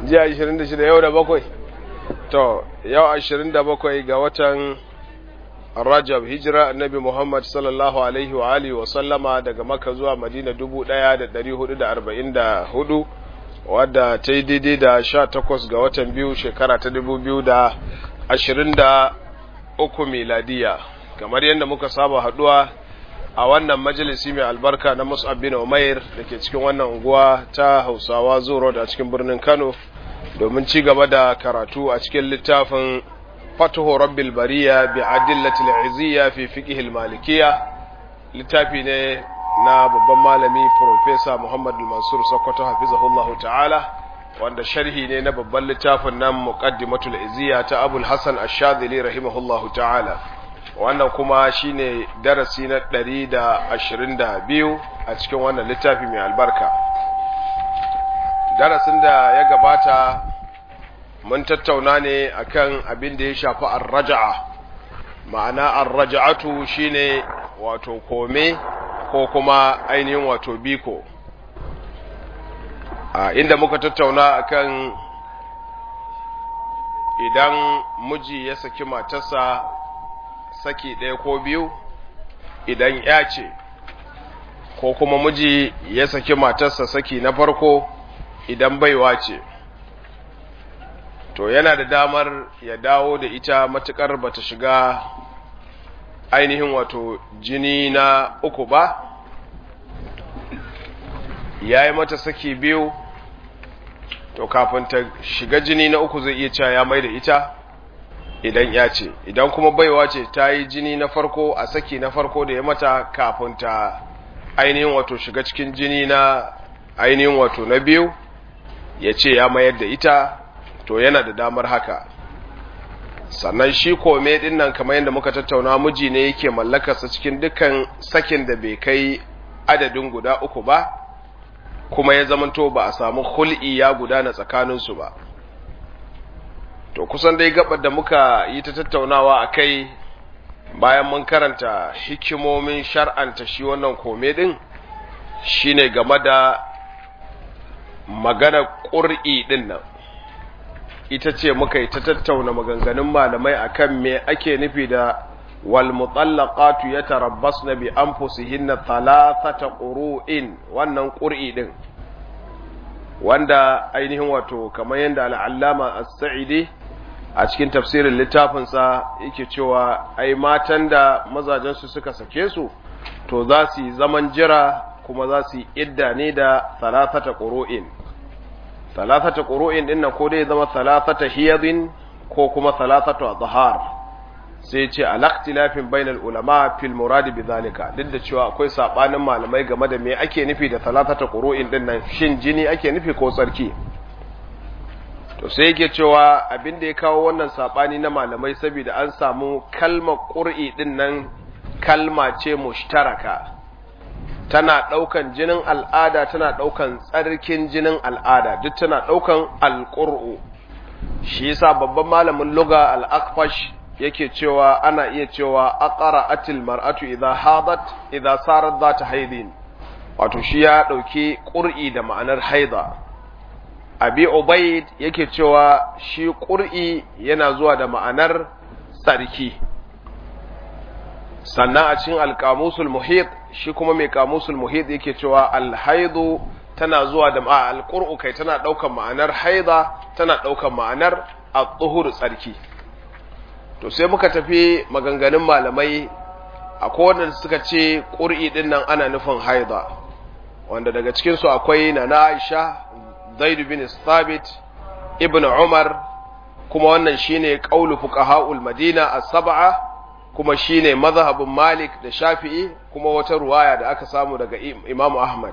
jiya 26 yau da bakwai to yau 27 ga watan Rajab hijira annabi Muhammad sallallahu alaihi wa alihi wa sallama daga Makka zuwa Madina 1444 wadda ta yi daidai da 18 ga watan biyu shekara ta 2023 miladiya. Kamar yadda muka saba haduwa a wannan majalisi mai albarka na Mus'ab bin Umair dake cikin wannan unguwa ta Hausawa Zuro da cikin birnin Kano domin ci gaba da karatu a cikin littafin Fathu Rabbil Bariya bi Adillatil Izziya fi Fiqh al-Malikiyya, littafi ne na babban malami Professor Muhammad Mansur Sokoto hafizahullahu ta'ala, wanda sharhi ne na babban littafin nan Muqaddimatul Izziya ta Abul Hasan Ash-Shadhili rahimahullahu ta'ala. Wannan kuma shine darasi na 122 a cikin wannan littafi mai albarka. Darasin da ya gabata mun tattauna ne akan abin da ya shafi ar-raj'a. Ma'ana ar-raj'atu shine wato kome ko kuma ainihin wato biko. Inda muka tattauna akan idan miji ya saki matarsa saki ɗaya ko biyu, idan ya ce, ko kuma miji ya saki matarsa saki na farko idan baiwa ce, to yana da damar ya dawo da ita matukar bata shiga ainihin wato jini na uku ba. Ya yi mata saki biyu, to kafin ta shiga jini na uku zai iya cewa ya mai da ita idan ya ce. Idan kuma baiwa ce ta yi jini na farko a saki na farko da ya mata kafin ta ainihin wato shiga cikin jini na ainihin wato na biyu ya ce ya mayar da ita, to yana da damar haka. Sannan shi kome din nan kamar yadda muka tattauna, miji ne yake mallakarsa cikin dukkan sakin da bai kai adadin guda uku ba, kuma ya zamanto ba a samu hul'i ya gudana tsakaninsu ba. To kusan dai gabar da muka yi ta tattaunawa a kai bayan mun karanta hikimomin shar'anta shi wannan kome din shine game da magana ƙur'i din nan. Ita ce muka yi ta tattauna maganganun malamai akan me ake nufi da wal mutallaqatu yatarabbasna bi anfusihinna thalathata qur'in, wannan qur'i din wanda ainihin wato kamar yanda al-Allama As-Sa'idi a cikin tafsirin littafin sa yake cewa ai matan da mazajen su suka sake su to za su yi zaman jira kuma za su yi idda ne da thalathata qur'in. Thalathata qur'in din nan ko dai zama thalathata hiyadin ko kuma thalathatu adhar. Sai ce al-ikhtilafin bainal ulama fil murad bidhalika, duk da cewa akwai sabanin malamai game da me ake nufi da thalathata qur'in din nan, shin jini ake nufi ko tsarki. To sai yake cewa abin da ya kawo wannan sabani na malamai saboda an samu kalmar qur'i din nan kalma ce mushtaraka, tana ɗaukan jinin al'ada, tana ɗaukan tsarkin jinin al'ada, duk tana ɗaukan alƙur'u. Shi yasa babban malamin lugha al-Aqfash yake cewa ana iya cewa aqra'atil mar'atu idha hadat idha sarat zata haidin, wato shi ya ɗauki ƙur'i da ma'anar haida. Abi Ubaid yake cewa shi ƙur'i yana zuwa da ma'anar tsarki. Sannan a cikin al-Qamusul Muhit, shi kuma mai Qamusul Muhit yake cewa al-haidu tana zuwa da al-qur'u kai tana daukan ma'anar haida, tana daukan ma'anar at-tuhur tsarki. To sai muka tafi maganganun malamai, akwai wanda suka ce qur'i din nan ana nufin haida, wanda daga cikin su akwai Nana Aisha, Zaid bin Thabit, Ibn Umar, kuma wannan shine qaulu fuqaha'ul Madina as-sab'a, kuma shine mazhabin Malik da Shafi'i, kuma wata ruwaya da aka samu daga Imam Ahmad.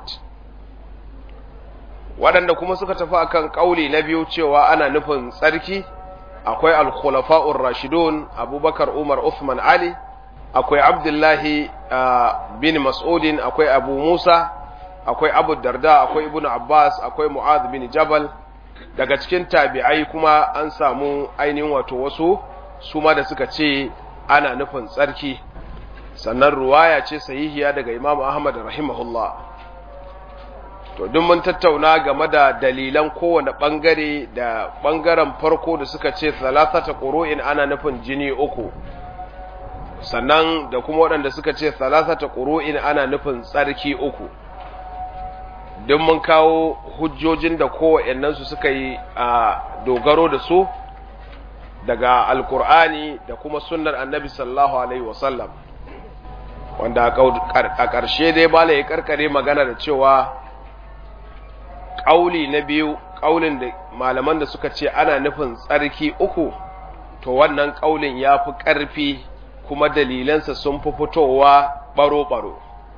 Waɗanda kuma suka tafi akan kauli na biyu cewa ana nufin tsarki, akwai al-khulafa'ur rashidun Abubakar, Umar, Uthman, Ali, akwai Abdullahi bin Mas'udin, akwai Abu Musa, akwai Abu Darda, akwai Ibn Abbas, akwai Mu'adh bin Jabal. Daga cikin tabi'ai kuma an samu ainihin wato wasu su ma da suka ce ana nufin tsarki. Sannan ruwaya ce sahihiya daga Imam Ahmad rahimahullah. to duk mun tattauna game da dalilan kowane bangare da bangaren farko da suka ce thalathata qur'in ana nufin jini uku, sannan da kuma waɗanda suka ce thalathata qur'in ana nufin tsarki uku. Duk mun kawo hujjojin da kowannen su suka yi a dogaro da su daga alkur'ani da kuma sunnar annabi sallallahu alaihi wasallam, wanda a ƙarshe dai bala ya karkare magana da cewa ƙauli na biyu, ƙaulin da malaman da suka ce ana nufin tsarki uku, to wannan ƙaulin ya fi ƙarfi kuma dalilansa sun fi fitowa ɓaro-ɓaro.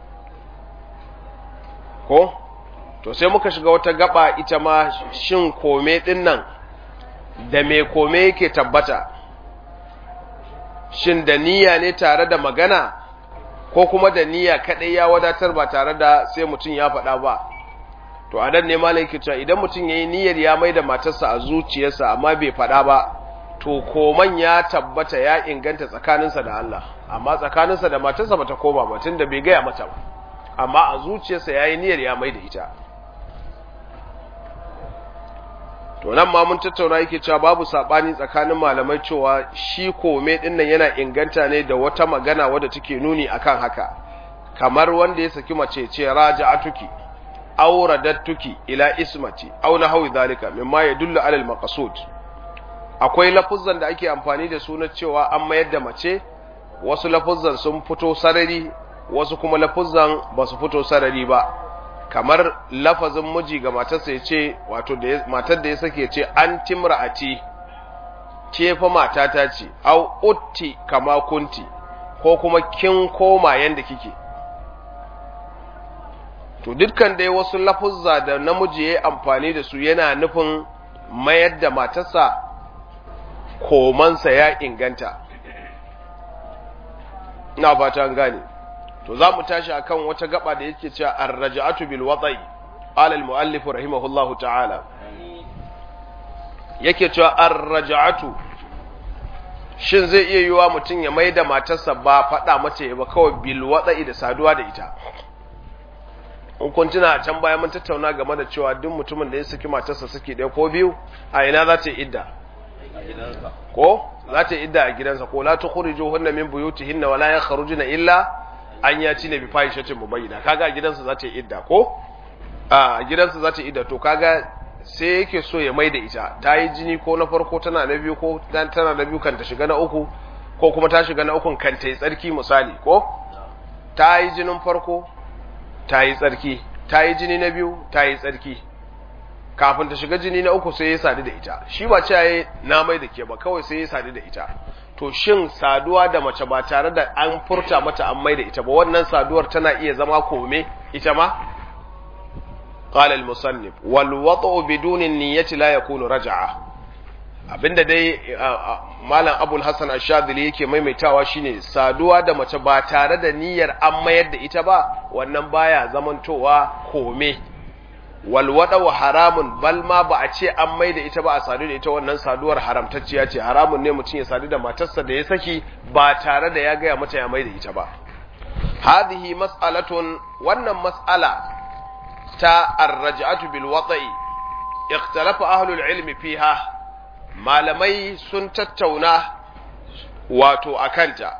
Ko? To sai muka shiga wata gaba ita ma, shin kome ɗin nan da me kome yake tabbata, shin da niyya ne tare da magana ko kuma da niyya kaɗai ya wadatar ba tare da sai mutum ya faɗa ba. To a nan ne malam yake cewa idan mutum yayi niyyar ya mai da matarsa a zuciyarsa amma bai faɗa ba, to koman ya tabbata ya inganta tsakaninsa da Allah, amma tsakaninsa da matarsa bata koma ba tunda bai gaya mata ba, amma a zuciyarsa yayi niyyar ya mai da ita. To nan ma mun tattauna yake cewa babu sabani tsakanin malamai cewa shi kome din nan yana inganta ne da wata magana wadda take nuni akan haka, kamar wanda ya saki mace ce raja'atuki aw radattuki ila ismati aw nahwi zalika mimma yadullu ala al-maqsud. Akwai lafuzzan da ake amfani da su na cewa an mayar da mace, wasu lafuzzan sun fito sarari, wasu kuma lafuzzan ba su fito sarari ba, kamar lafazin miji ga matarsa ya ce, wato matar da ya sake ce an timra'ati, ke fa matata ce, au utti kama kunti, ko kuma kin koma yanda kike. To dukkan dai wasu lafuzza da namiji ya amfani da su yana nufin mayar da matarsa, komansa ya inganta. Ina fata an gane. To za mu tashi akan wata gaba da yake cewa ar-raj'atu bil wata'i, qala al-mu'allif rahimahullahu ta'ala, yake cewa ar-raj'atu, shin zai iya yiwa mutum ya maida matarsa ba faɗa mace ba, kawai bil wata'i da saduwa da ita. In kun tuna a can baya mun tattauna game da cewa duk mutumin da ya saki matarsa saki ɗaya ko biyu, a ina za ta yi idda? Ko za ta yi idda a gidansa, ko la tukhrijuhunna min buyutihinna wa la yakhrujuna illa an ya ci ne bi fahishatin mubayyana. Kaga a gidansa za ta yi idda, ko a gidansa za ta yi idda, to kaga sai yake so ya maida ita, ta yi jini ko na farko tana na biyu, ko tana na biyu kan ta shiga na uku, ko kuma ta shiga na ukun kan ta yi tsarki misali, ko ta yi jinin farko ta yi tsarki, ta yi jini na biyu ta yi tsarki, kafin ta shiga jini na uku sai ya sadu da ita. Shi ba ce yayi na mai da ke ba, kawai sai ya sadu da ita. To shin saduwa da mace ba tare da an furta mata an mai da ita ba, wannan saduwar tana iya zama kome ita ma? Qala al-musannif wal wat'u biduni niyyati la yakunu raj'a. Abinda dai malam Abul Hasan Ash-Shadhili yake maimaitawa shine saduwa da mace ba tare da niyyar an mayar da ita ba, wannan baya zamantowa kome. Wal wat'u haramun, bal ma ba a ce an mai da ita ba a sadu da ita, wannan saduwar haramtacciya ce. Haramun ne mutum ya sadu da matarsa da ya saki ba tare da ya gaya mata ya mai da ita ba. Hadhihi mas'alatun, wannan mas'ala ta ar-raj'atu bil wat'i ikhtalafa ahlul ilmi fiha, malamai sun tattauna wato akanta.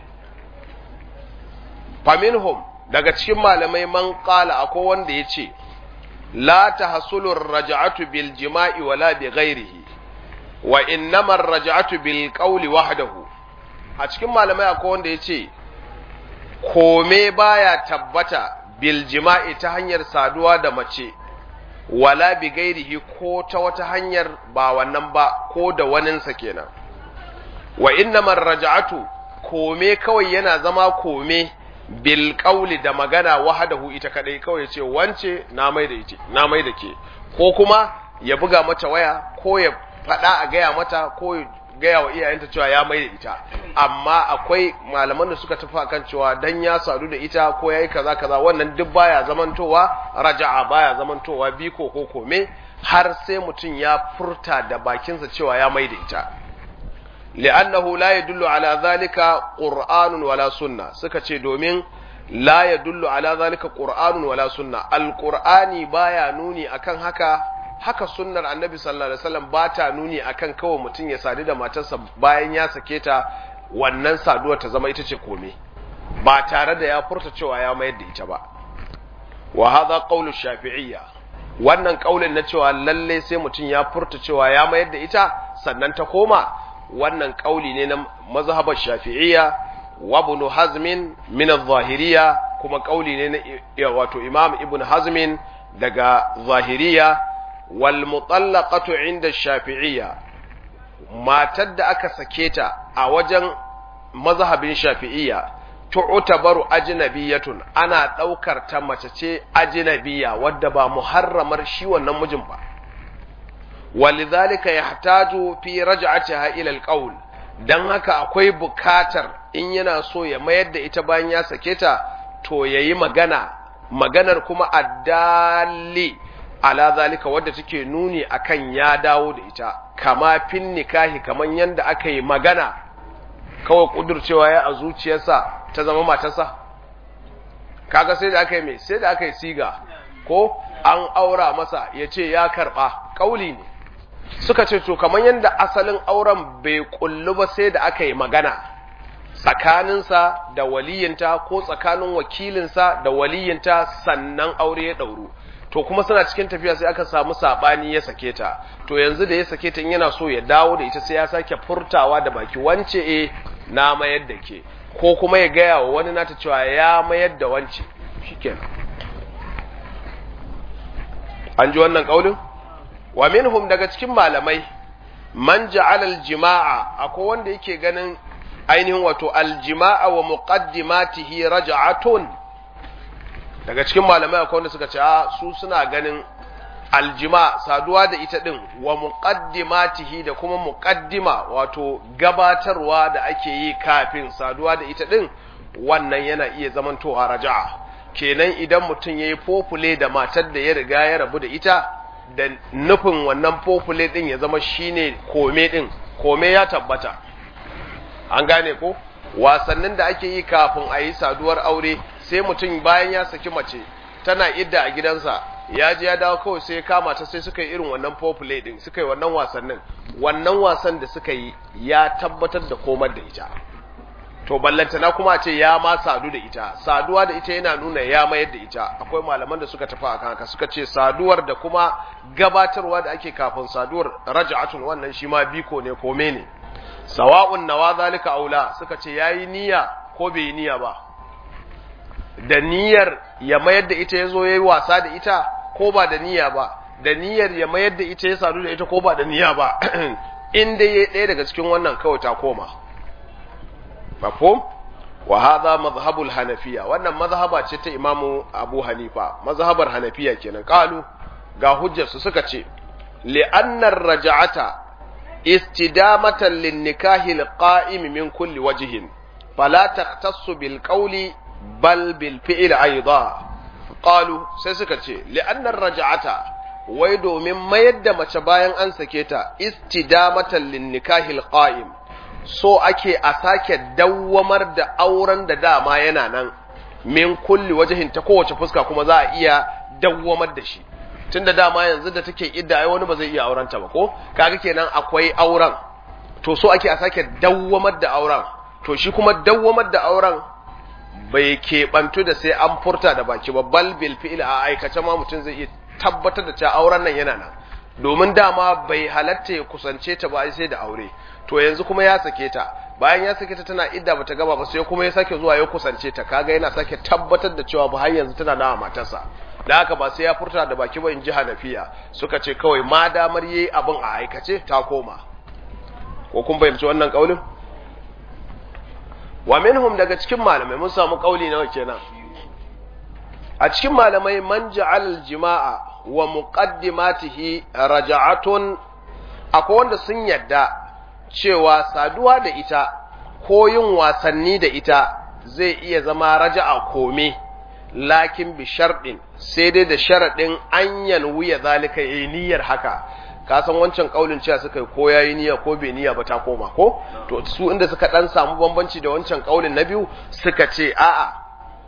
Faminhum, daga cikin malamai man qala, akwai wanda yace la tahsulu ar-raj'atu bil jima'i wala bi ghairihi wa innama ar-raj'atu bil qawli wahdahu. A cikin malamai akwai wanda yace kome baya tabbata bil jima'i ta hanyar saduwa da mace, wala bi gairihi ko ta wata hanyar ba wannan ba, ko da waninsa kenan. Wa innamar raja'atu, kome kawai yana zama kome bil qawli da magana wahdahu ita kadai, kawai ce wance na mai da ke, ko kuma ya buga mata waya, ko ya fada a gaya mata, ko ya gaya wa iyayenta cewa ya mai da ita. Amma akwai malaman da suka tafi akan cewa dan ya sadu da ita ko yayi kaza kaza, wannan duk baya zamantowa raja'a, baya zamantowa biko ko kome, har sai mutum ya furta da bakinsa cewa ya mai da ita. li'annahu la yadullu ala zalika qur'anun wala sunna, suka ce domin la yadullu ala zalika qur'anun wala sunna alqur'ani baya nuni akan haka sunnar annabi sallallahu alaihi wasallam ba ta nuni akan kawai mutum ya sadu da matarsa bayan ya sake ta wannan saduwar ta zama ita ce kome ba tare da ya furta cewa ya mayar da ita ba wa hadha qawlu shafi'iyya wannan kaulin na cewa lalle sai mutum ya furta cewa ya mayar da ita sannan ta koma wannan kauli ne na mazhabar shafi'iyya wa ibn hazm min adh-dhahiriyya kuma kauli ne na wato imam ibn hazm daga zahiriyya wal mutallaqatu inda shafi'iyya matar da aka sake ta a wajen mazhabin shafi'iyya tu'tabaru ajnabiyatun ana daukar ta mace ce ajnabiya wadda ba muharramar shi wannan mijin ba walidhalika yahtaju fi raj'atiha ila alqawl dan haka akwai bukatar in yana so ya mayar da ita bayan ya sake ta to yayi maganar kuma addali ala zalika wadda take nuni akan ya dawo da ita kama fin nikahi kaman yanda aka yi magana kawai kudurcewa ya a zuciyarsa ta zama matarsa kaga sai da aka yi mai sai da aka yi siga ko an aura masa ya ce ya karba kauli ne suka ce to kaman yanda asalin auren bai kullu ba sai da aka yi magana tsakaninsa da waliyinta ko tsakanin wakilinsa da waliyinta sannan aure ya dauru to kuma suna cikin tafiya sai aka samu sabani ya sake ta to yanzu da ya sake ta yana so ya dawo da ita sai ya sake furtawa da baki wance na mayar da ke ko kuma ya gaya wa wani nata cewa ya mayar da wance shikenan an ji wannan kaulin wa minhum daga cikin malamai man ja'ala al-jima'a akwai wanda yake ganin ainihin wato al-jima'a wa muqaddimatihi raj'atun daga cikin malamai akwai wanda suka ce su suna ganin aljima saduwa da ita din wa muqaddimatihi da kuma muqaddima wato gabatarwa da ake yi kafin saduwa da ita din wannan yana iya zamantowa raja'a kenan idan mutum yayi fofule da matar da ya riga ya rabu da ita da nufin wannan fofule din ya zama shine kome ya tabbata an gane ko wasannin da ake yi kafin a yi saduwar aure sai mutum bayan ya saki mace tana idda a gidansa ya ji ya dawo kawai sai ya kama ta sai suka yi irin wannan play din suka yi wannan wasannin wannan wasan da suka yi ya tabbatar da komar da ita to ballantana kuma a ce ya ma sadu da ita saduwa da ita yana nuna ya mayar da ita akwai malaman da suka tafi akan haka suka ce saduwar da kuma gabatarwa da ake kafin saduwar raj'atun wannan shi ma biko ne ko mene sawa'un nawa zalika aula suka ce yayi niyya ko bai niyya ba da niyyar ya mayar da ita yazo yayi wasa da ita ko ba da niyya ba da niyyar ya mayar da ita ya sadu da ita ko ba da niyya ba in dai yayi ɗaya daga cikin wannan kawai ta koma mafhum wa hadha madhhabul hanafiya wannan mazhaba ce ta imamu abu hanifa mazhabar hanafiya kenan qalu ga hujjar su suka ce li'anna ar-raj'ata istidamatan lin-nikahi al-qa'im min kulli wajhin fala takhtassu bil qawli bal bil fi'l aidan qalu sai suka ce li'anna ar-raj'ata wai domin mayar da mace bayan an sake ta istidamatan lin-nikahi al-qa'im so ake a sake dawwamar da auren da dama yana nan min kulli wajhin ta kowace fuska kuma za a iya dawwamar da shi tunda dama yanzu da take idda ai wani ba zai iya aurenta ba ko kaga kenan akwai auren to so ake a sake dawwamar da auren to shi kuma dawwamar da auren bai keɓantu da sai an furta da baki ba bal bil fi'l a aikace ma mutum zai iya tabbatar da cewa auren nan yana nan domin dama bai halatta ya kusance ta ba sai da aure to yanzu kuma ya sake ta bayan ya sake ta tana idda bata gaba ba sai kuma ya sake zuwa ya kusance ta kaga yana sake tabbatar da cewa ba har yanzu tana da matarsa da haka ba sai ya furta da baki ba in ji Hanafiya suka ce kawai ma damar yayi abin a aikace ta koma ko kun bayyana wannan kaulin wa minhum daga cikin malamai mun samu kauli nawa kenan a cikin malamai man ja'al al-jima'a wa muqaddimatihi raja'atun akwai wanda sun yadda cewa saduwa da ita ko yin wasanni da ita zai iya zama raja'a kome lakin bi sharɗin sai dai da sharaɗin an yanwiya zalika yayi niyyar haka ka san wancan kaulin cewa suka yi ko yayi niyya ko bai niyya ba ta koma ko to su inda suka dan samu bambanci da wancan kaulin na biyu suka ce a'a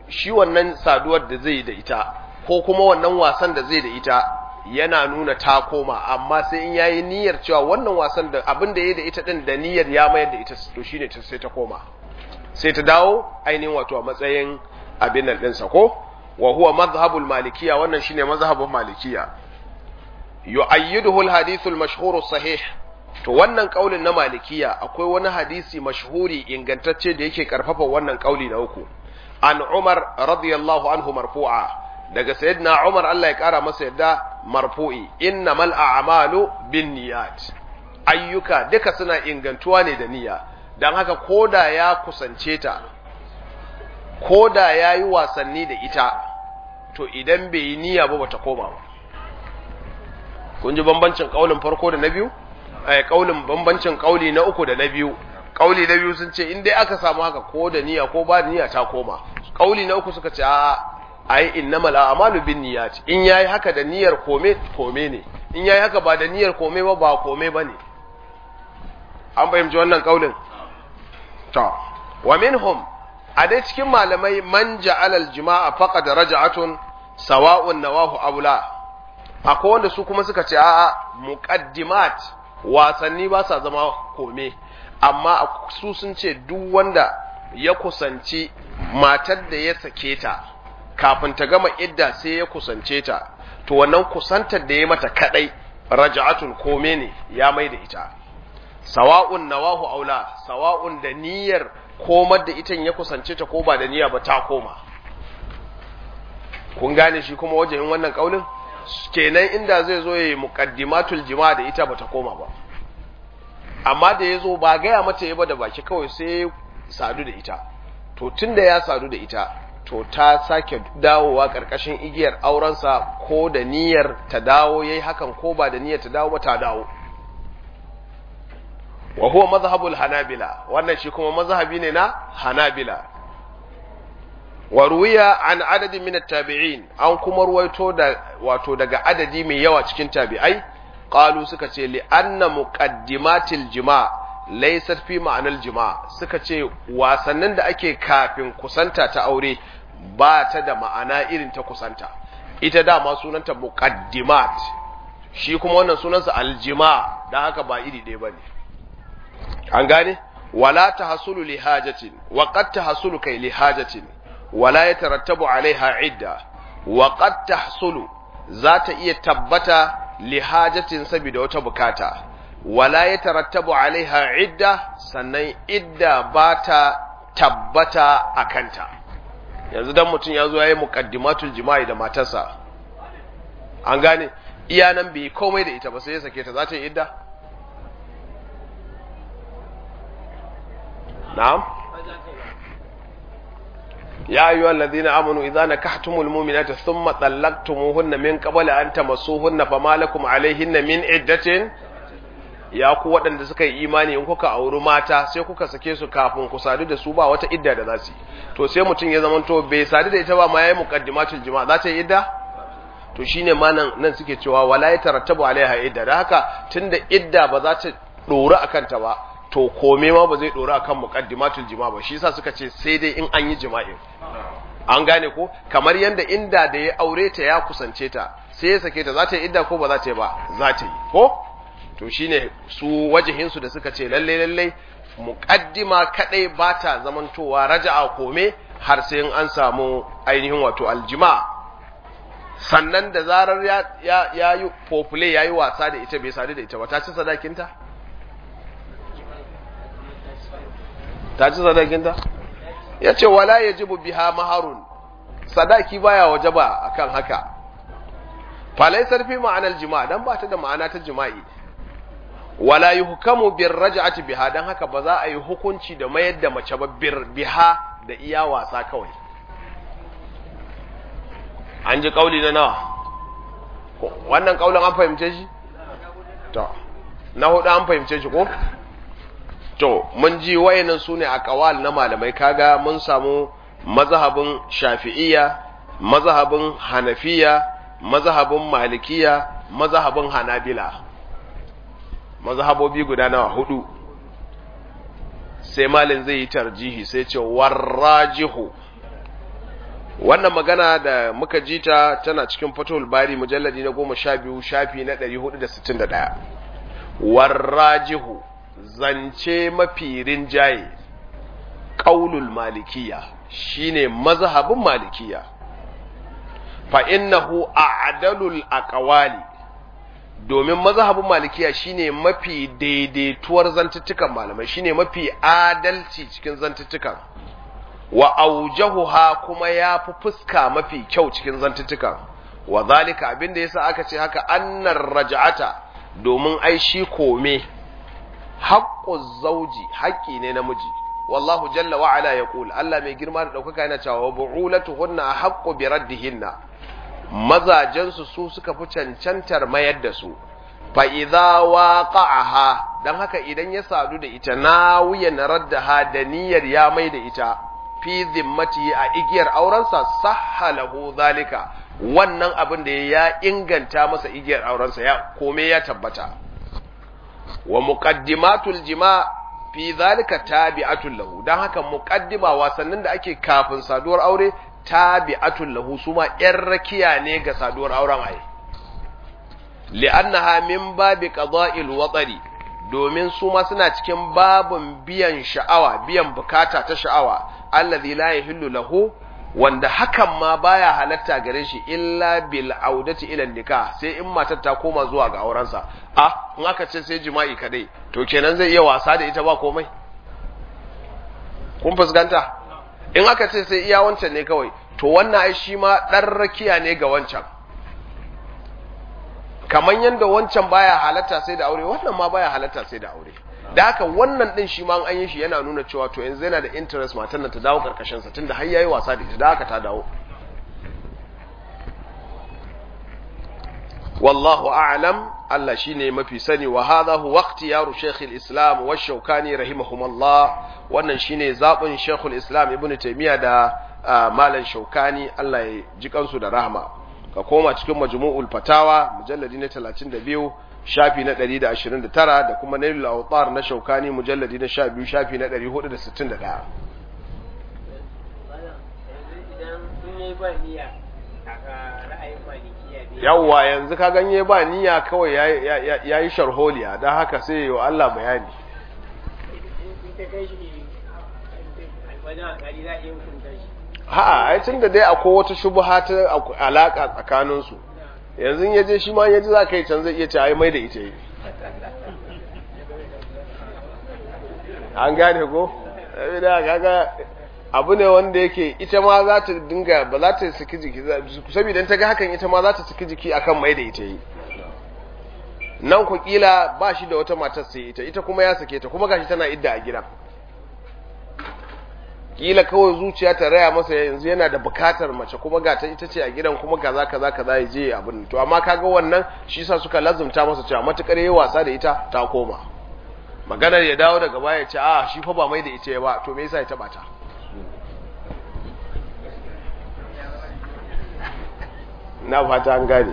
shi wannan saduwar da zai da ita ko kuma wannan wasan da zai da ita yana nuna ta koma, amma sai in yayi niyyar cewa wannan wasan da abin da yayi da ita din da niyyar ya mayar da ita, to shine sai ta koma, sai ta dawo ainihin wato a matsayin abin nan ɗinsa ko wa huwa madhhabul malikiyya, wannan shine mazhabin malikiyya. Yu'ayyiduhu al-hadithu al-mashhur sahih, to wannan kaulin na malikiyya akwai wani hadisi mashhuri ingantacce da yake karfafa wannan kauli na uku. An Umar radiyallahu anhu marfu'a, daga sayyidina Umar Allah ya kara masa yadda marfu'i, innamal a'malu binniyat, ayyuka duka suna ingantuwa ne da niyya. Dan haka koda ya kusance ta, koda yayi wasanni da ita, to idan bai yi niyya ba bata koma ba. Kun ji bambancin kaulin farko da na biyu? Kaulin bambancin kauli na uku da na biyu. Kauli na biyu sun ce in dai aka samu haka ko da niyya ko ba da niyya ta koma. Kauli na uku suka ce ai innamal a'malu binniyat, in yayi haka da niyyar kome ne, in yayi haka ba da niyyar kome ba kome bane. An fahimci wannan kaulin? To, wa minhum, a dai cikin malamai, man ja'ala al-jima'a faqad raj'atun sawa'un nawahu aula. Akwai wanda su kuma suka ce muqaddimat, wasanni ba sa zama kome, amma su sun ce duk wanda ya kusanci matar da ya sake ta kafin ta gama idda sai ya kusance ta, to wannan kusantar da ya mata kadai raj'atun kome ne, ya mai da ita. Sawa'un nawahu aula, sawa'un da niyyar komar da itan ya kusance ta ko ba da niyya ba ta koma. Kun gane shi kuma wajen wannan kaulin? Kenan inda zai zo yayi muqaddimatul jima' da ita bata koma ba, amma da yazo ba gaya mata yaba da baki kawai sai sadu da ita, to tunda ya sadu da ita to ta sake dawowa karkashin igiyar aurensa, ko da niyyar ta dawo yayi hakan ko ba da niyyar ta dawo ba ta dawo. Wa huwa mazhabul hanabila, wannan shi kuma mazhabi ne na hanabila. Wa ruwiya an adadin min at-tabi'in, an kuma ruwaito da wato daga adadi mai yawa cikin tabi'ai, qalu suka ce li anna muqaddimatil jima' laysat fi ma'anal jima', suka ce wasannin da ake kafin kusanta ta aure ba ta da ma'ana irin ta kusanta, ita dama sunanta muqaddimat, shi kuma wannan sunansa aljima', dan haka ba iri ɗaya bane. An gane? Wala tahsulu li hajatin, wa qad tahsulu kai li hajatin, wala yatarattabu alaiha idda, wa qad tahsulu, za ta iya tabbata li hajatin saboda wata bukata, wala yatarattabu alaiha idda, sannan idda ba ta tabbata a kanta. Yanzu dan mutum ya zo ya yi muqaddimatul jima'i da matarsa, an gane, iya nan bai komai da ita ba sai ya sake ta, za ta yi idda? Na'am? يا أيها الذين آمنوا إذا نكحتم المؤمنات ثم طلقتموهن من قبل أن تمسوهن فما لكم عليهن من عدة. Ya ku waɗanda suka yi imani, in kuka auri mata sai kuka sake su kafin ku sadu da su ba wata idda da za su yi, to sai mutum ya zamanto bai sadu da ita ba ma yayi muqaddimatul jima', za ta yi idda? To shine ma nan suke cewa wala yatarattabu alaiha idda, da haka tunda idda ba za ta dora akan ta ba, to kome ma ba zai dora akan muqaddimatul jima' ba, shi yasa suka ce sai dai in an yi jima'in. An gane ko? Kamar yanda inda da ya aure ta ya kusance ta sai ya sake ta, za ta yi idda ko ba za ta yi ba? Za ta yi ko? To shine su wajihin su da suka ce lalle muqaddima kadai ba ta zamantowa raja'a kome har sai in an samu ainihin wato aljima'. Sannan da zarar ya yi popule yayi wasa da ita bai sadu da ita ba, ta ci sadakinta? Ta ci sadakinta? Ya ce wala yajibu biha maharun, sadaki baya wajaba akan haka. Falaisar fi ma'anar jima'a, dan ba ta da ma'ana ta jima'i. Wala yuhkamu bir raj'ati biha, dan haka ba za a yi hukunci da mayar da mace ba biha da iya wasa kawai. An ji kauli na nawa? Wannan kaulin an fahimce shi? To, na hudu an fahimce shi ko? To, mun ji wayannan su ne a kawal na malamai, kaga mun samu mazhabin shafi'iyya, mazhabin hanafiya, mazhabin malikiya, mazhabin hanabila. Mazhabobi guda nawa? Hudu. Sai malin zai yi tarjihi sai ce warrajihu, wannan magana da muka ji ta tana cikin Fathul Bari mujalladi na 12 shafi na 461. Warrajihu zance mafi rinjaye qaulul malikiyya shine mazhabin malikiyya fa innahu a'dalul aqwali domin mazhabin malikiya shine mafi daidaituwar zantuttukan malamai, shine mafi adalci cikin zantuttukan, wa aujahuha kuma yafi fuska mafi kyau cikin zantuttukan. Wa zalika abinda yasa aka ce haka annar raj'ata domin ai shi kome haqquz zawji haƙƙi ne namiji. Wallahu jalla wa ala yaqul Allah mai girma da daukaka yana cewa bu'ulatuhunna haqqu bi raddihinna, mazajensu su suka fi cancantar mayar da su. Fa idza waqa'aha dan haka idan ya sadu da ita nawiyan raddaha da niyyar ya mai da ita fi zimmati a igiyar aurensa sahhalahu zalika, wannan abin da ya inganta masa igiyar aurensa ya kome ya tabbata. Wa muqaddimatul jima' fi zalika tabi'atul lahu, dan haka muqaddima wasannin da ake kafin saduwar aure tabi'atul lahu, suma ‘yan rakiya ne ga saduwar auren ai, li'annaha min babi qada'il watari, domin suma suna cikin babun biyan sha'awa, biyan bukata ta sha'awa, allazi la yahillu lahu, wanda hakan ma baya halatta gare shi illa bil audati ila nikah, sai in matar ta koma zuwa ga aurensa. In aka ce sai jima'i kadai, to kenan zai iya wasa da ita ba komai. Kun fuskanta? In aka ce sai iya wancan ne kawai, to wannan ai shi ma dan rakiya ne ga wancan. Kaman yanda wancan baya halatta sai da aure, wannan ma baya halatta sai da aure. Da haka wannan din shi ma an yi shi yana nuna cewa to yanzu yana da interest matan nan ta dawo karkashin sa tunda har yayi wasa da ita, da haka ta dawo. Wallahu a'lam, Allah shine mafi sani. Wa hadha huwa ikhtiyaru Sheikh al-Islam wa Shawkani rahimahumullah, wannan shine zabin Sheikh al-Islam Ibn Taymiyyah da Malam Shawkani, Allah ya ji kansu da rahma. Ka koma cikin Majmu'ul Fatawa mujalladi na 32 shafi na 129 da kuma Nailul Awtar na Shawkani mujalladi na 12 shafi na 461. Yawwa yanzu ka ganye ba niyya kawai yayi sharholiya, dan haka sai yi wa Allah bayani. Ai tunda dai akwai wata shubha ta alaka tsakanin su, yanzu yaje shi ma yaji za ka yi can zai iya ce ai mai da ita yi. An gane ko? Da kaga abu ne wanda yake ita ma za ta dinga ba za ta saki jiki, saboda in ta ga hakan ita ma za ta saki jiki akan mai da ita yi. Nan ku kila ba shi da wata matar sai ita kuma ya sake ta, kuma gashi tana idda a gidan. Kila kawai zuciya ta raya masa yanzu yana da bukatar mace, kuma ga ta ita ce a gidan, kuma kaza ya je abin. To amma kaga wannan shi yasa suka lazumta masa cewa matukar yayi wasa da ita ta koma. Maganar ya dawo daga baya ya ce shi fa ba mai da ita ba, to me yasa ya taba ta? Na fata an gane.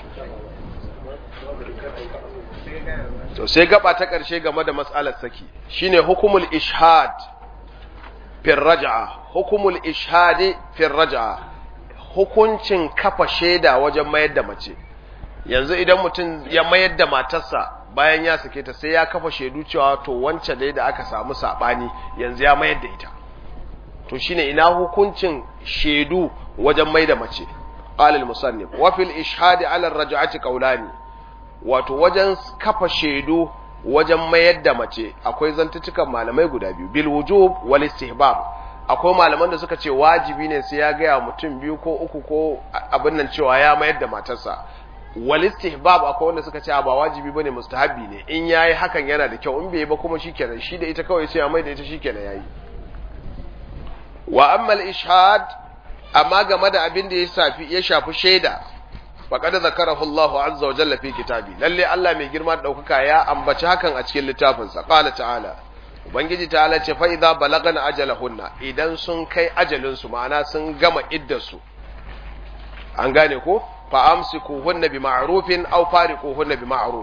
To sai gaba ta ƙarshe game da mas'alar saki shine hukumul ishhad fi raj'a. Hukumul ishhadi fi raj'a, hukuncin kafa shaida wajen mayar da mace. Yanzu idan mutum ya mayar da matarsa bayan ya sake ta, sai ya kafa shaidu cewa to wancan dai da aka samu sabani yanzu ya mayar da ita. To shine ina hukuncin shaidu wajen mai da mace. قال المصنف وفي الإشهاد على الرجعة قولان. wato wajen kafa shaidu wajen mayar da mace akwai zantutukan malamai guda biyu, bil wujub wal istihbab. Akwai malaman da suka ce wajibi ne sai ya ga mutum biyu ko uku ko abin nan cewa ya mayar da matarsa. Wal istihbab akwai wanda suka ce ba wajibi bane, mustahabi ne, in yayi hakan yana da kyau, in bai ba kuma shikenan, shi da ita kawai sai ya mai da ita shikenan yayi. Wa amma al ishhad, amma game da abin da ya shafi shaida, faqad zakarahu Allahu azza wa jalla fi kitabi, lalle Allah mai girma da daukaka ya ambaci hakan a cikin littafin sa. Qala ta'ala, ubangiji ta'ala ce fa idza balagana ajalahunna, idan sun kai ajalin su, ma'ana sun gama iddar su, an gane ko, fa amsikuhunna bi ma'rufin aw fariquhunna bi ma'ruf.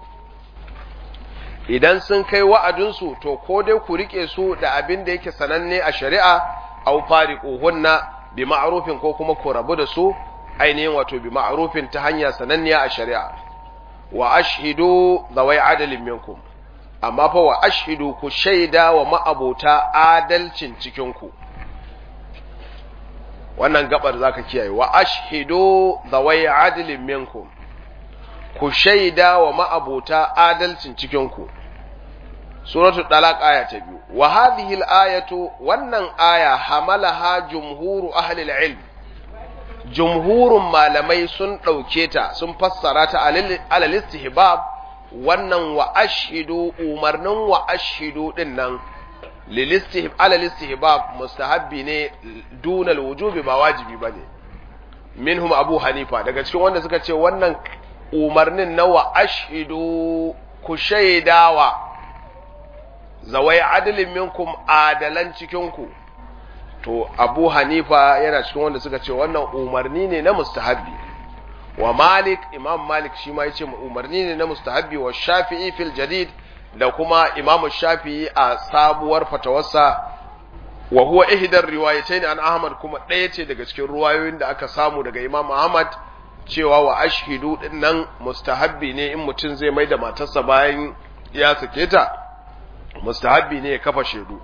Idan sun kai wa'adin su, to ko dai ku rike su da abin da yake sananne a shari'a, aw fariquhunna bi ma'rufin ko kuma ku rabu da su ainihin wato bi ma'rufin ta hanya sananniya a shari'a wa ashhidu zawai adalin minkum amma fa wa ashhidu ku shaida wa ma'abota adalcin cikin ku wannan gabar zaka kiyaye wa ashhidu zawai adalin minkum ku shaida wa ma'abota adalcin cikin ku suratul talaq aya ta 2 wa hadhihi al-ayatu wannan aya hamalaha jumhuru ahli al-ilm jumhurun malamai sun dauke ta sun fassara ta alal istihbab wannan wa ashhidu umarnin wa ashhidu din nan alal istihbab mustahabbi ne duna al-wujubi ba wajibi bane minhum abu hanifa daga cikin wanda suka ce wannan umarnin na wa ashhidu ku shaidawa zawai adalin minkum adalan cikinku to abu hanifa yana cikin wanda suka ce wannan umarni ne na mustahabbi wa malik imam malik shi ma yace umarni ne na mustahabbi wa shafi'i fil jadid da kuma imam shafi'i a sabuwar fatawarsa wa huwa ihdar riwayatayn an ahmad kuma ɗaya ce daga cikin ruwayoyin da aka samu daga imam ahmad cewa wa ashhidu din nan mustahabbi ne in mutum zai mai da matarsa bayan ya sake ta mustahabbi ne ya kafa shaidu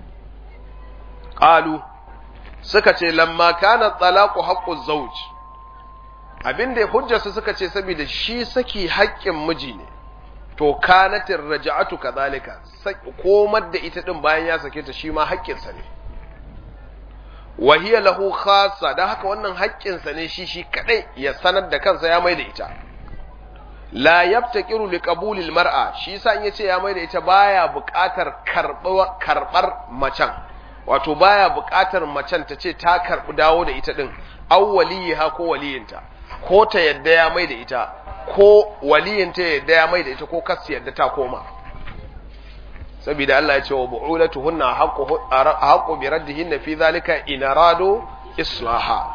qalu suka ce lamma kana talaqu haqqu zawj abinda hujjarsu suka ce saboda shi saki haƙƙin miji ne to kanatir raj'atu kadhalika komar da ita din bayan ya sake ta shi ma haƙƙinsa ne wa hiya lahu khassa dan haka wannan haƙƙinsa ne shi kadai ya sanar da kansa ya mai da ita la yaftakiru liqabulil mar'a shi yasa in yace ya mai da ita baya buƙatar karbar macen wato baya buƙatar macen ta ce ta karbi dawo da ita din aw waliha ko waliyinta ko ta yadda ya mai da ita ko waliyinta yadda ya mai da ita ko kas yadda ta koma saboda Allah ya ce wa bu'ulatuhunna haqqu bi raddihinna fi zalika in aradu islaha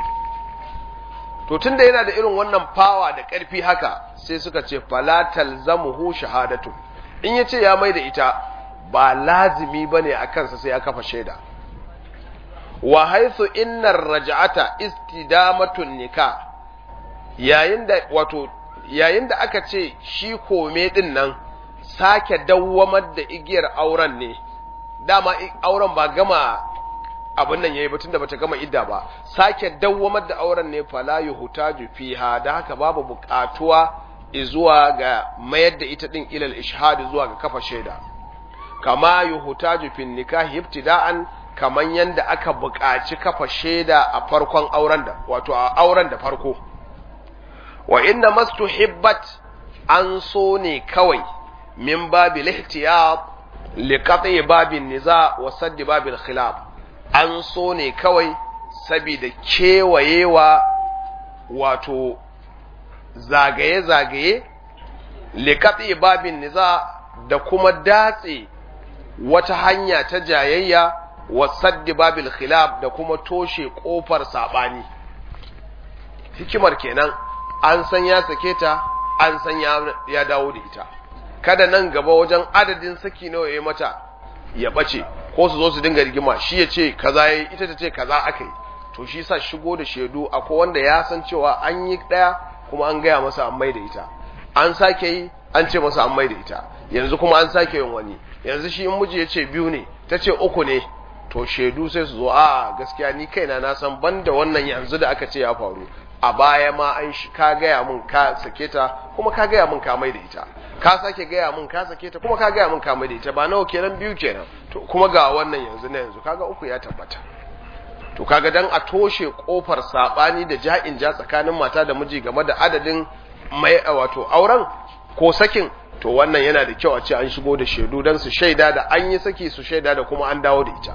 to tunda yana da irin wannan fawa da ƙarfi haka sai suka ce fala talzamuhu shahadatu in yace ya mai da ita ba lazimi bane akan sa sai ya kafa shaida wa haythu innar raj'ata istidamatun nikah yayin da aka ce shi kome din nan sake dawwamar da igiyar auren ne dama auren ba gama abin nan yayi ba tunda bata gama idda ba sake dawwamar da auren ne fala yuhtaju fiha da haka babu buƙatuwa zuwa ga mayar da ita din ilal ishhad zuwa ga kafa shaida kama yuhtaju fin nikah ibtida'an kaman yanda aka buƙaci kafa shaida a farkon auren da wato a auren da farko wa inna mastuhibbat an so ne kawai min babil ihtiyat li qat'i babin niza wa sadd babil khilaf an so ne kawai saboda kewayewa wato zagaye li qat'i babin niza da kuma datse wata hanya ta jayayya wa sadd babil khilaf da kuma toshe kofar sabani hikimar kenan an san ya sake ta an san ya dawo da ita kada nan gaba wajen adadin saki nawa yayi mata ya bace ko su zo su dinga rigima shi ya ce kaza yayi ita ta ce kaza akai to shi yasa shigo da shedu akwai wanda ya san cewa an yi daya kuma an gaya masa an mai da ita an sake yi an ce masa an mai da ita yanzu kuma an sake yin wani yanzu shi in miji ya ce biyu ne ta ce uku ne to shedu sai su zo a gaskiya ni kaina na san banda wannan yanzu da aka ce ya faru a baya ma an ka gaya mun ka sake ta kuma ka gaya mun ka mai da ita ka sake gaya mun ka sake ta kuma ka gaya mun ka mai da ita ba nawa kenan biyu kenan to kuma ga wannan yanzu na yanzu kaga uku ya tabbata to kaga dan a toshe kofar sabani da ja'in ja tsakanin mata da miji game da adadin mai wato auren ko sakin to wannan yana da kyau a ce an shigo da shedu dan su shaida da an yi saki su shaida da kuma an dawo da ita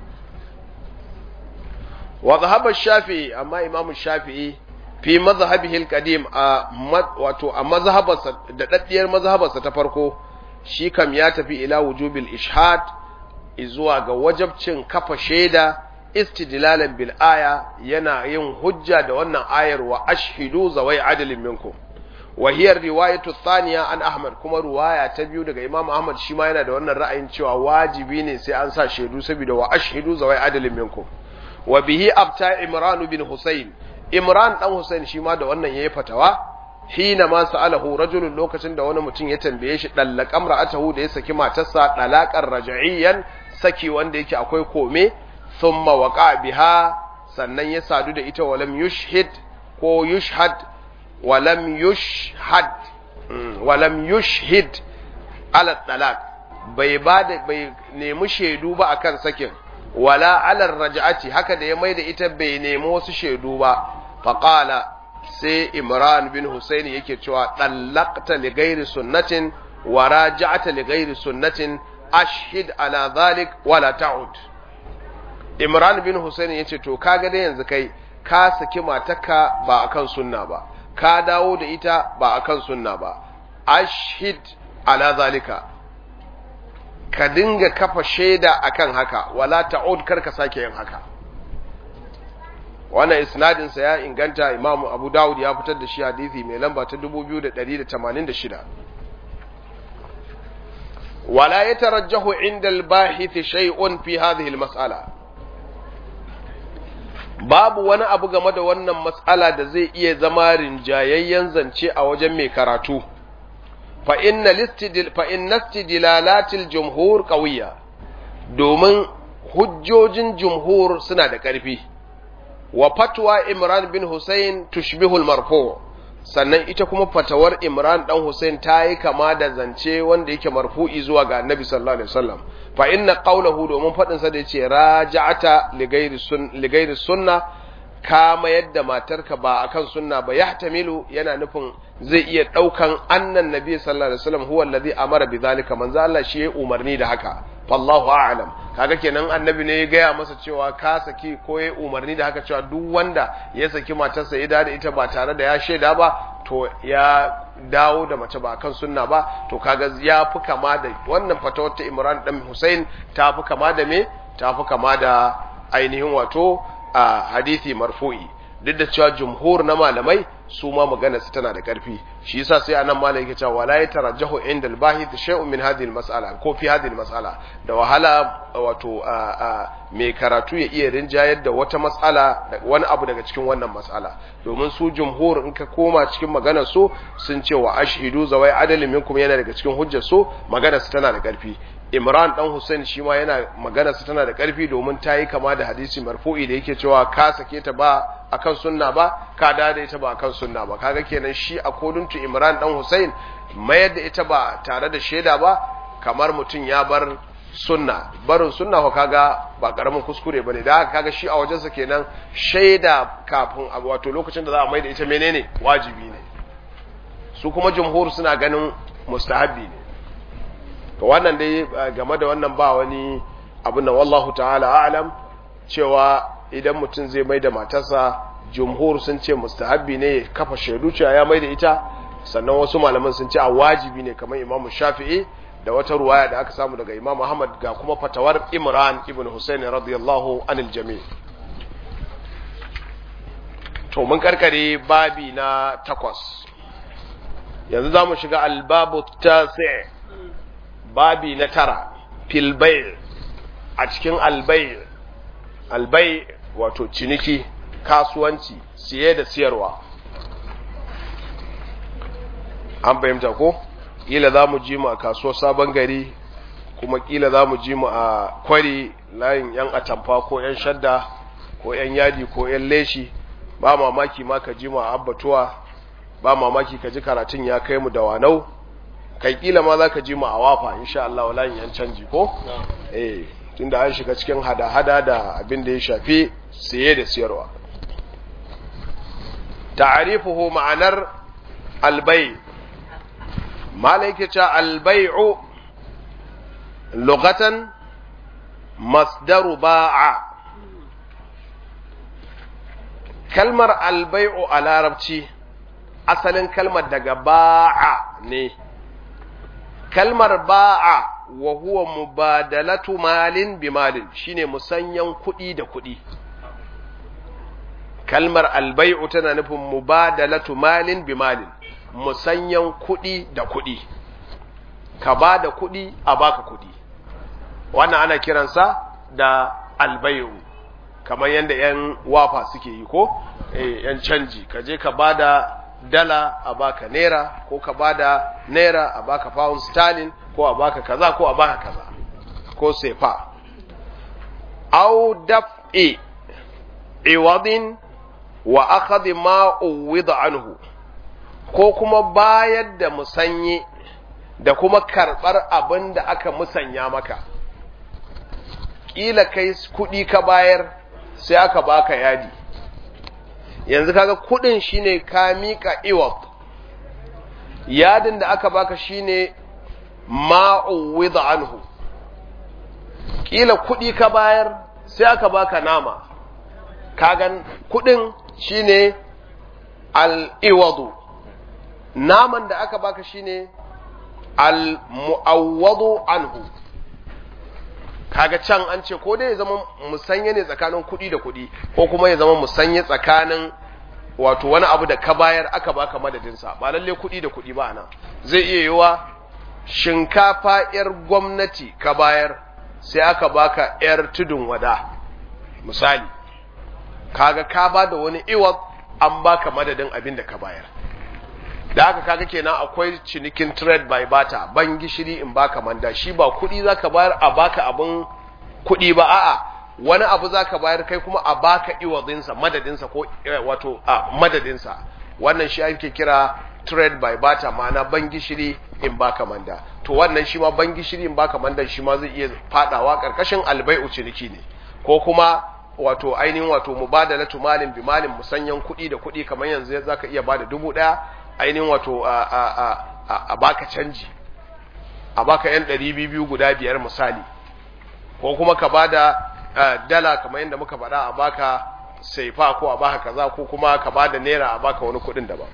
wa dhahaba shafi'i amma imamu shafi'i fi mazhabihi al-qadim wato a mazhabarsa da daddiyar mazhabarsa ta farko shi kam ya tafi ila wujubil ishhad zuwa ga wajibcin kafa shaida istidlalan bil aya yana yin hujja da wannan ayar wa ashhidu zawai adalin minkum wa hiya riwayatu thaniya an ahmad kuma riwaya ta biyu daga imam ahmad shi ma yana da wannan ra'ayin cewa wajibi ne sai an sa shaidu saboda wa ashhidu zawai adalin minkum wa bihi abta Imran bin Husayn, Imran dan Husayn shi ma da wannan yayi fatawa, hina ma sa'alahu rajulun, lokacin da wani mutum ya tambaye shi dallaq amra'atahu, da ya saki matarsa dalaqan raj'iyyan, saki wanda yake akwai kome, thumma waqa biha, sannan ya sadu da ita, walam yushhid ko yushhad, walam yushhid ala talaq, bai nemi shaidu ba akan sakin, wala ala raj'ati, haka da ya maida ita bai nemi wasu shaidu ba. Faqala, sai Imran bin Husayn yake cewa dallaqta li ghairi sunnatin wa raja'ta li ghairi sunnatin, ashhid ala dhalik wala ta'ud. Imran bin Husayn yace to kaga dai yanzu kai ka saki matarka ba akan sunna ba, ka dawo da ita ba akan sunna ba, ashhid ala zalika, ka dinga kafa shaida akan haka, wala ta'ud, karka sake yin haka. Wannan isnadin sa ya inganta, Imam Abu Dawud ya fitar da shi hadisi mai lamba ta 2186. wala yatarajjahu inda al-bahith shay'un fi hadhihi al-mas'ala, babu wani abu game da wannan mas'ala da zai iya zama rinjayayyen zance a wajen mai karatu. fa inna istidlalatil jumhur qawiyya, domin hujjojin jumhur suna da ƙarfi. wa fatwa Imran bin Husayn tushbihu al-marfu', sannan ita kuma fatawar Imran dan Husayn ta yi kama da zance wanda yake marfu'i zuwa ga Annabi sallallahu alaihi wasallam. fa inna qawluhu, domin fadin sa da yace raja'ata li ghairi sunna, kama yadda matarka ba akan sunna ba, yahtamilu, yana nufin zai iya daukan annan nabi sallallahu alaihi wasallam huwa alladhi amara bidhalika, manzo Allah shi ya umarni da haka, wallahu a'lam. kaga kenan annabi ne ya gaya masa cewa ka saki, ko ya umarni da haka cewa duk wanda ya saki matarsa ya da ita ba tare da ya shaida ba, to ya dawo da mace ba akan sunna ba. to kaga ya fi kama da wannan fatawar ta Imran dan Husayn, ta fi kama da me, ta fi kama da ainihin wato a hadisi marfu'i, duk da cewa jumhur na malamai su ma magana su tana da ƙarfi. shi yasa sai anan malai yake cewa wala yatarajjahu inda al-bahith shay'un min hadhihi al-mas'ala, ko fi hadhihi al-mas'ala, da wahala wato mai karatu ya iya rinjayar da wata mas'ala, wani abu daga cikin wannan mas'ala, domin su jumhur in ka koma cikin maganar su sun ce wa ashhidu zawai adalin minkum, yana daga cikin hujjar su, magana su tana da ƙarfi. Imran dan Hussein shi ma yana magana su tana da ƙarfi, domin ta yi kama da hadisi marfu'i da yake cewa ka sake ta ba akan sunna ba, ka dada ita ba akan sunna ba. kaga kenan shi a koduntu Imran dan Hussein mayar da ita ba tare da shaida ba, kamar mutum ya bar sunna. barin sunna ko kaga ba karamin kuskure bane, da haka kaga shi a wajensa kenan shaida kafin wato lokacin da za a mai da ita menene, wajibi ne. su kuma jumhur suna ganin mustahabbi ne. to wannan dai game da wannan ba wani abin nan, wallahu ta'ala a'lam, cewa idan mutum zai mai da matarsa, jumhur sun ce mustahabbi ne ya kafa shaidu cewa ya mai da ita, sannan wasu malaman sun ce a wajibi ne, kamar Imam Shafi'i da wata ruwaya da aka samu daga Imam Ahmad, ga kuma fatawar Imran ibn Husayn radiyallahu anil jami'. to mun karkare babi na 8, yanzu zamu shiga albabu tasi', babi na 9, fil bay', a cikin albay wato ciniki, kasuwanci, siye da siyarwa. an fahimta ko? kila za mu ji mu a kasuwar Sabon Gari, kuma kila za mu ji mu a Kwari, layin yan atamfa ko yan shadda ko yan yadi ko yan leshi. ba mamaki ma ka ji mu a Abbatuwa, ba mamaki ka ji karatun ya kai mu da Wanau, kai kila ma za ka ji mu a Wafa insha Allah, layin yan canji ko? tunda an shiga cikin hada-hada da abin da ya shafi siye da siyarwa. ta'arifuhu, ma'anar albay'. malaike ta albai'u lughatan masdaru ba'a. kalmar albai'u a larabci asalin kalmar daga ba'a ne. kalmar ba'a wa huwa mubadalatu malin bi malin, shine musanyan kuɗi da kuɗi. kalmar albai'u tana nufin mubadalatu malin bi malin, musanyan kuɗi da kuɗi, ka ba da kuɗi a baka kuɗi, wannan ana kiransa da albai'u. kamar yanda yan wafa suke yi ko yan canji ka je ka bada dala a baka naira ko ka bada naira a baka pound sterling ko a baka kaza ko a baka kaza ko sefa aw daf'i iwadin wa akhadhi ma uwida anhu ko kuma bayar da musanye da kuma karbar abin da aka musanya maka kila kai kudi ka bayar sai aka baka yadi yanzu kaga kudin shine ka mika iwad yadin da aka baka shine ma uwida anhu kila kudi ka bayar sai aka baka nama kagan kudin shine al-iwadu naman da aka baka shine al-mu'awwadu anhu kaga can an ce ko dai ya zama musanye ne tsakanin kudi da kudi ko kuma ya zama musanye tsakanin wato wani abu da ka bayar aka baka madadin sa ba lalle kudi da kudi ba nan zai iya yiwa shinkafa yar gwamnati ka bayar sai aka baka yar tudun wada misali kaga ka bada wani iwad an baka madadin abin da ka bayar da haka kaga kenan akwai cinikin trade by barter ban gishiri in baka manda shi ba kudi zaka bayar a baka abin kudi ba a'a wani abu zaka bayar kai kuma a baka iwadin sa madadin sa ko wato madadin sa wannan shi ake kira trade by barter ma'ana ban gishiri in baka manda to wannan shi ma ban gishiri in baka manda shi ma zai iya fadawa karkashin albai'u ciniki ne ko kuma wato ainihin wato mubadalatu malin bi malin musanyan kuɗi da kuɗi kamar yanzu zaka iya bada 1000 ainihin wato a baka canji a baka yan 200 guda biyar misali ko kuma ka bada dala kamar yadda muka faɗa a baka saifa ko a baka kaza ko kuma ka bada naira a baka wani kuɗin daban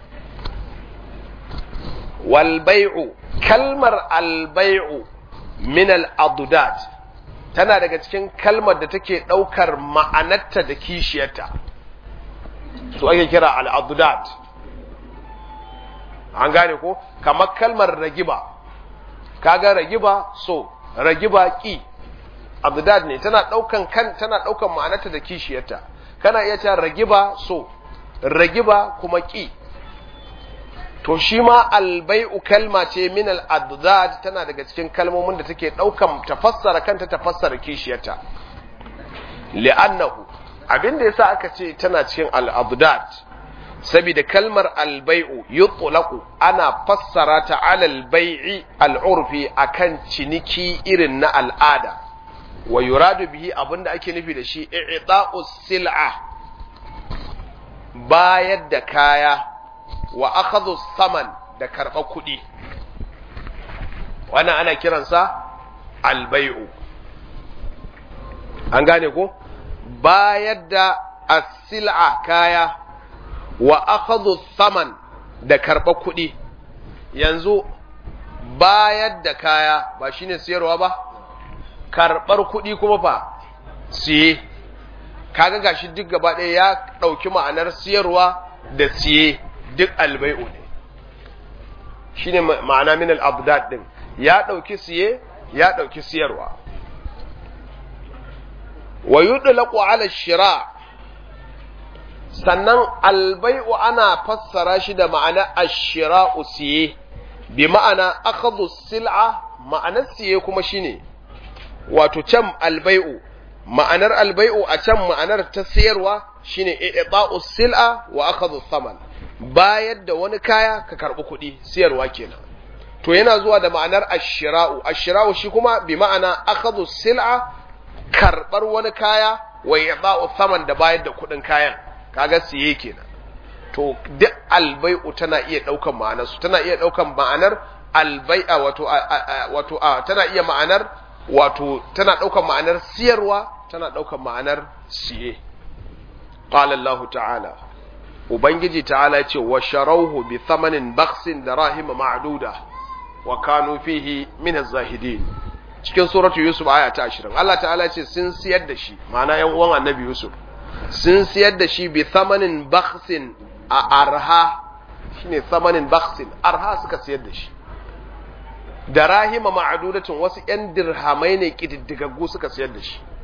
wal bai'u kalmar al bai'u min al adudat tana daga cikin kalmar da take daukar ma'anarta da kishiyarta su ake kira al-adudat an gane ko kamar kalmar ragiba kaga ragiba so ragiba ki adudat ne tana daukan ma'anarta da kishiyarta kana iya cewa ragiba so ragiba kuma ki to shi ma albai'u kalma ce min al-addad tana daga cikin kalmomin da take daukan tafassara kanta tafassara kishiyarta li'annahu abinda yasa aka ce tana cikin al-addad saboda kalmar albai'u yutlaqu ana fassara ta ala al-bai'i al-urfi akan ciniki irin na al'ada wa yuradu bihi abinda ake nufi da shi i'ta'us sil'a bayar da kaya wa akhadhu saman da karba kudi wannan ana kiransa albai'u an gane ko bayar da as-sil'a kaya wa akhadhu saman da karba kudi yanzu bayar da kaya ba shine siyarwa ba karbar kudi kuma fa siye kaga gashi duk gaba ɗaya ya dauki ma'anar siyarwa da siye duk albai'u ne shine ma'ana min al-abdad din ya dauki siye ya dauki siyarwa wa yudlaqu ala shira sannan albai'u ana fassara shi da ma'ana ash-shira'u siye bi ma'ana akhadhu sil'a ma'anar siye kuma shine wato can albai'u ma'anar albai'u a can ma'anar ta siyarwa shine i'ta'u sil'a wa akhadhu thaman bayar da wani kaya ka karbi kuɗi siyarwa kenan to yana zuwa da ma'anar ash-shira'u ash-shira'u shi kuma bi ma'ana akhadhu sil'a karbar wani kaya wa i'ta'u thaman da bayar da kuɗin kayan kaga siye kenan to duk albai'u tana iya daukan ma'anar su tana iya daukan ma'anar albai'a wato tana iya ma'anar wato tana daukan ma'anar siyarwa tana daukan ma'anar siye qala Allah ta'ala ubangiji ta'ala ya ce wa sharawhu bi thamanin bakhsin darahim ma'duda wa kanu fihi min az-zahidin cikin suratu yusuf aya ta 20 Allah ta'ala ya ce sun siyar da shi ma'ana yan uwan annabi yusuf sun siyar da shi bi thamanin bakhsin a arha shine thamanin bakhsin arha suka siyar da shi darahima ma'dudatun wasu yan dirhamai ne kididdigaggu suka siyar da shi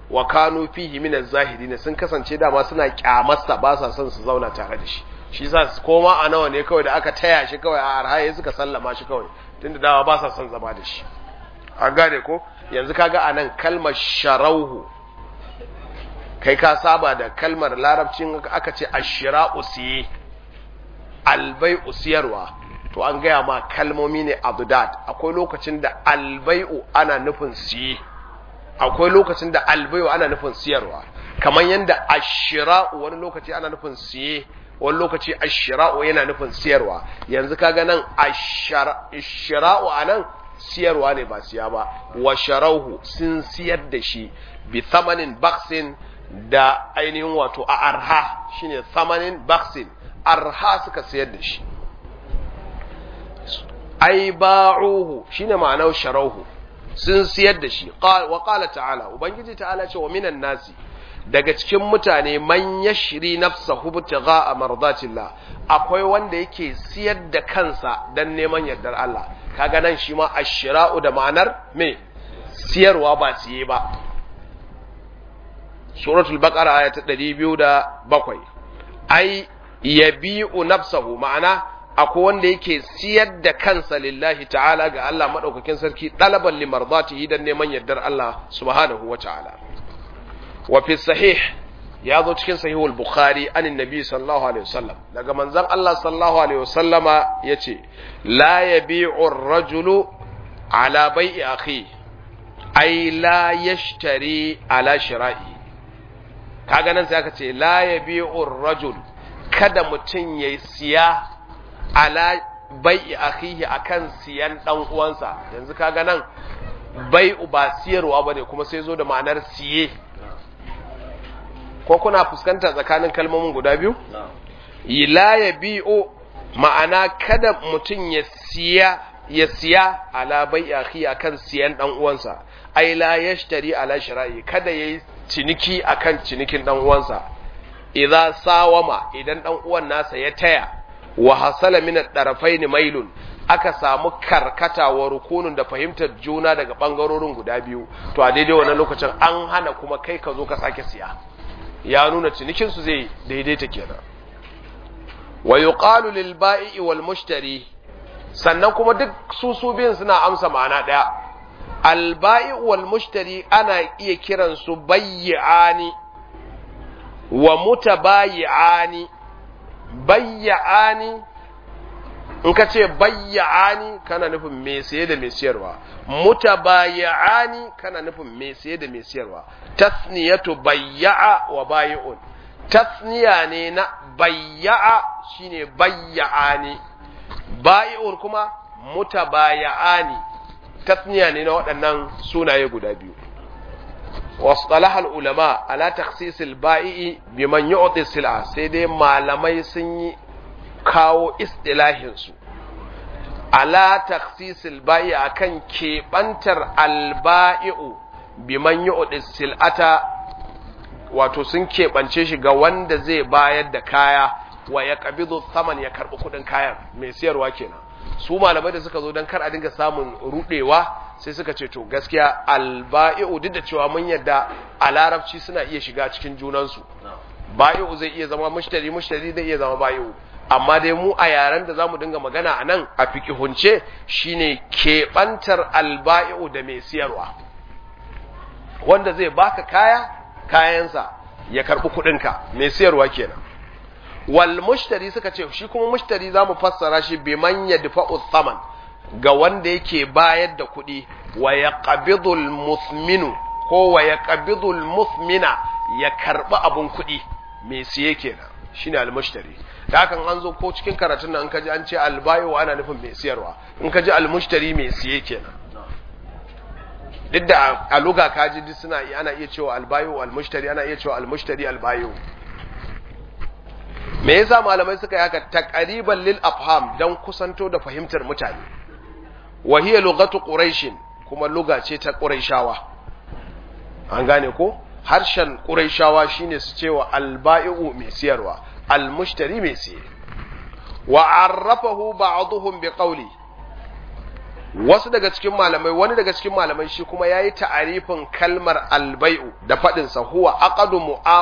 wa kanu fihi min az-zahirin sun kasance dama suna kyamarsa ba sa son su zauna tare da shi shi yasa koma a nawa ne kawai da aka taya shi kawai a arhaye suka sallama shi kawai tunda dama ba sa son zama da shi an gane ko yanzu kaga anan kalmar sharauhu kai ka saba da kalmar larabcin aka ce ashira'u siye albai'u siyarwa to an gaya ma kalmomi ne abdad akwai lokacin da albai'u ana nufin siye akwai lokacin da albai'u ana nufin siyarwa kamar yanda ashira'u wani lokaci ana nufin siye wani lokaci ashira'u yana nufin siyarwa yanzu kaga nan ashira'u anan siyarwa ne ba siya ba wa sharauhu sun siyar da shi bi thamanin baksin da ainihin wato a arha shine thamanin baksin arha suka siyar da shi ai ba'uhu shine ma'anar sharauhu sun siyar da shi wa qala ta'ala ubangiji ta'ala ce wa minan nasi daga cikin mutane man yashri nafsahu btigha'a mardatillah akwai wanda yake siyar da kansa dan neman yardar Allah kaga nan shi ma ashira'u da ma'anar me siyarwa ba siye ba suratul baqara aya ta 207 ai yabi'u nafsahu ma'ana akwai wanda yake siyar da kansa lillahi ta'ala ga Allah madaukakin sarki dalaban limardatihi dan neman yardar Allah subhanahu wata'ala wa fi sahih ya zo cikin sahihul bukhari anin nabi sallallahu alaihi wasallam daga manzon Allah sallallahu alaihi wasallama yace la yabi'u ar-rajulu ala bai'i akhi ay la yashtari ala shira'i kaga nan sai aka ce la yabi'u ar-rajul kada mutun yayi siya ala bai'i akhihi akan siyan dan uwansa yanzu kaga nan bai'u ba siyarwa bane kuma sai zo da ma'anar siye ko kuna fuskanta tsakanin kalmomin guda biyu la yabi'u ma'ana kada mutun ya siya ala bai'i akhihi akan siyan dan uwansa ai la yashtari ala shira'i kada yayi ciniki akan cinikin dan uwansa idza sawama idan dan uwan nasa ya taya wa hasala min ad-darafayn mailun aka samu karkata wa rukunun da fahimtar juna daga bangarorin guda biyu to a daidai wannan lokacin an hana kuma kai ka zo ka sake siya ya nuna cinikin su zai daidaita kenan wa yuqalu lil bai'i wal mushtari sannan kuma duk su biyun suna amsa ma'ana daya al bai'i wal mushtari ana iya kiran su bay'ani wa mutabayi'ani bayya'ani in ka ce bayya'ani kana nufin mai saye da mai siyarwa mutabayi'ani kana nufin mai saye da mai siyarwa tasniyatu bayya'a wa bayi'un tasniya ne na bayya'a shine bayya'ani bayi'un kuma mutabayi'ani tasniya ne na waɗannan sunaye guda biyu واصطلح العلماء على تخصيص البائع بمن يعطي السلعة سيدي malamai sun yi kawo istilahin su ala takhsisil bai'i akan kebantar albai'u biman yu'ti sil'ata wato sun kebance shi ga wanda zai bayar da kaya wa ya qabidu thaman ya karbi kudin kayan mai siyarwa kenan su malamai da suka zo dan kar a dinga samun rudewa sai suka ce to gaskiya alba'i'u duk da cewa mun yadda a larabci suna iya shiga cikin junansu ba'i'u zai iya zama mushtari zai iya zama ba'i'u amma dai mu a yaren da zamu dinga magana a nan a fiqihunce shine keɓantar alba'i'u da mai siyarwa wanda zai baka kayansa ya karɓi kuɗinka mai siyarwa kenan wal mushtari suka ce shi kuma mushtari zamu fassara shi biman yadfa'u thaman ga wanda yake bayar da kuɗi wa yaqbidul musminu ko wa yaqbidul musmina ya karɓi abun kuɗi mai siye kenan shine al-mushtari da hakan an zo ko cikin karatun nan in kaji an ce al-bayu ana nufin mai siyarwa in kaji al-mushtari mai siye kenan duk da a luga kaji duk suna ana iya cewa al-bayu al-mushtari ana iya cewa al-mushtari al-bayu me yasa malamai suka yi haka taqriban lil afham dan kusanto da fahimtar mutane wa hiya lughatu quraish kuma luga ce ta quraishawa an gane ko harshen quraishawa shine su cewa al-bai'u mai siyarwa al-mushtari mai siye wa arrafahu ba'dhum biqawli wasu daga cikin malamai wani daga cikin malamai shi kuma yayi ta'arifin kalmar albai'u da fadin sa huwa aqadu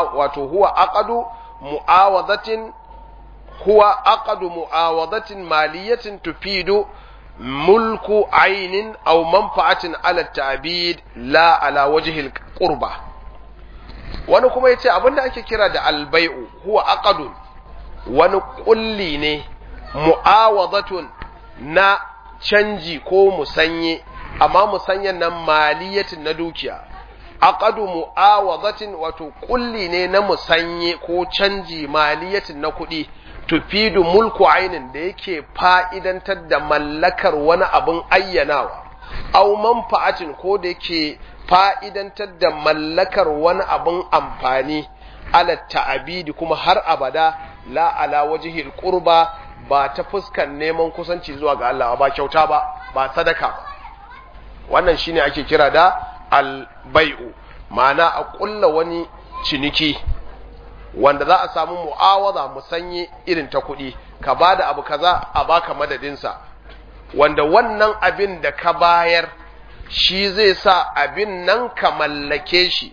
mu'awadatin maliyatin tufidu mulku ainin aw manfa'atin ala ta'bid la ala wajhi al-qurba. Wani kuma yace abinda ake kira da albai'u huwa aqadun wani kulli ne mu'awadatun na canji ko musanye, amma musanyen nan maliyatin na dukiya. Aqadu mu'awadatin wato kulli ne na musanye ko canji maliyatin na kuɗi, tufidu mulku ainin da yake fa'idantar da mallakar wani abin ayyanawa, au manfa'atin ko da yake fa'idantar da mallakar wani abin amfani, ala ta'abidi kuma har abada, la ala wajihil qurba ba ta fuskan neman kusanci zuwa ga Allah ba, kyauta ba sadaka ba. Wannan shine ake kira da albai'u, ma'ana a kulla wani ciniki wanda za a samu mu'awaza musanye irin ta kuɗi, ka bada abu kaza a baka madadinsa, wanda wannan abin da ka bayar shi zai sa abin nan ka mallake shi,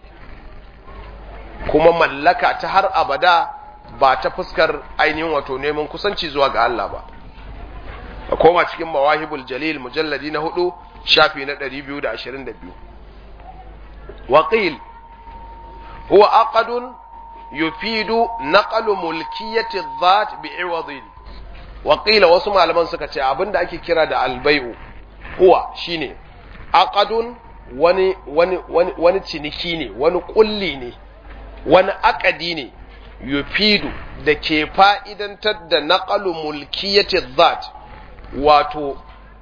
kuma mallaka ta har abada ba ta fuskar ainihin wato neman kusanci zuwa ga Allah ba. A koma cikin Mawahibul Jalil mujalladi na 4 shafi na 222. Waqil huwa aqdun yufidu naqlu mulkiyati adh-dhat bi'iwadin. Waqila wasu malaman suka ce abinda ake kira da albai'u huwa shine aqdun wani ciniki ne, wani kulli ne, wani akadi ne, yufidu da ke fa'idantar da naqalu mulkiyati dhat, wato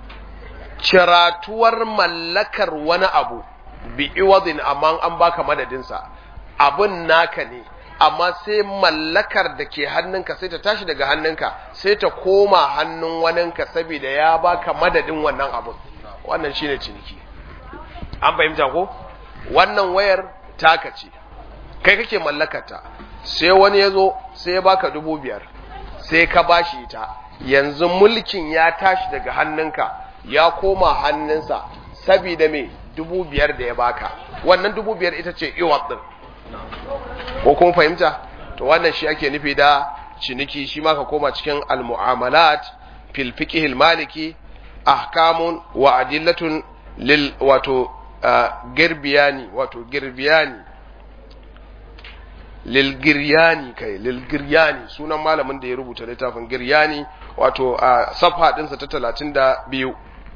ciratuwar mallakar wani abu bi iwadin, amma an baka madadinsa, abun naka ne amma sai mallakar da ke hannunka sai ta tashi daga hannunka sai ta koma hannun waninka saboda ya baka madadin wannan abun. Wannan shine ciniki. An fahimta ko? Wannan wayar taka ce, kai kake mallakarta, sai wani ya zo sai ya baka 5,000 sai ka bashi ita, yanzu mulkin ya tashi daga hannunka ya koma hannunsa saboda me 5,000 da ya baka. Wannan 5,000 ita ce iwad din. Ko kuma fahimta? To wannan shi ake nufi da ciniki. Shi ma ka koma cikin al-mu'amalat fil fiqh al-maliki ahkamun wa adillatun lil wato girbiyani lilgiryani sunan malamin da ya rubuta littafin giryani, wato a safha dinsa ta 32.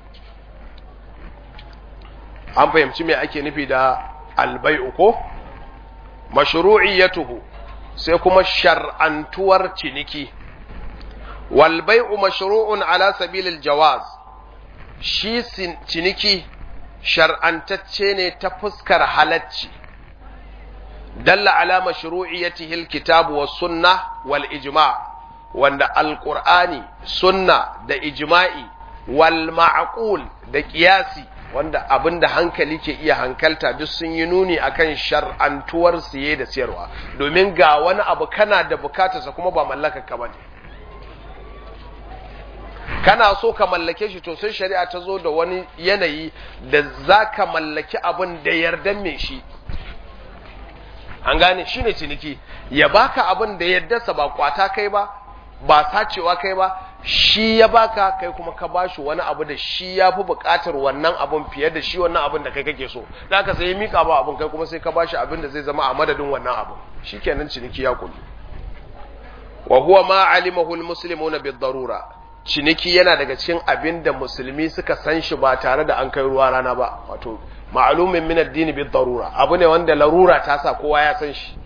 An fahimci me ake nufi da albai'u ko? Mashru'iyyatuhu, sai kuma shar'antuwar ciniki. Wal bai'u mashru'un ala sabilil jawaz, shi ciniki shar'antacce ne ta fuskar halacci. Dalla ala mashru'iyyatihi alkitab was sunnah wal ijma', wanda alqur'ani, sunna da ijma'i, wal ma'qul da qiyasi, wanda abinda hankali ke iya hankalta duk sun yi nuni akan shar'antuwar siye da siyarwa, domin ga wani abu kana da bukatarsa kuma ba mallakar ka bane, kana so ka mallake shi, to sai shari'a ta zo da wani yanayi da zaka mallaki abin da yardan me shi. An gane, shine ciniki. Ya baka abin da yardarsa, ba kwata kai ba, ba sacewa kai ba, shi ya baka, kai kuma ka bashi wani abu da shi ya fi buƙatar wannan abun fiye da shi wannan abun da kai kake so. Da haka sai ya mika ba abun, kai kuma sai ka bashi abin da zai zama a madadin wannan abun. Shikenan ciniki ya kullu. Wa huwa ma alimahu almuslimuna bid-darura. Ciniki yana daga cikin abin da musulmi suka san shi ba tare da an kai ruwa rana ba, wato ma'lumin min ad-din bid-darura. Abu ne wanda larura ta sa kowa ya san shi.